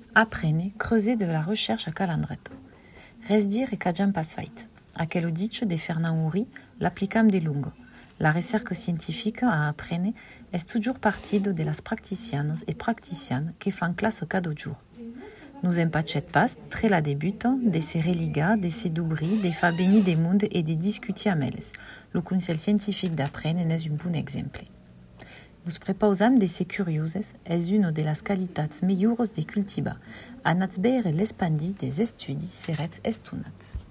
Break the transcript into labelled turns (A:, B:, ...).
A: Aprene, creuser de la recherche a calandretto. Res dir e cagiam pas fait. Aquello dice de Fernand Houry, l'applicam de lungo. La recerca científica a Aprene es toujours partido de las practicianos e practician que fan classe cada jour. Nous empachet pas, tre la debuta, de se religar, de se dubri, de fa beni de monde e de discuti amb elles. Lo consell científic d'Aprene n'es un bon exemple. Vos prepausam de ser curioses es una de las qualitats melloros de cultivar, anats beire l'espandi des estudis serets estunats.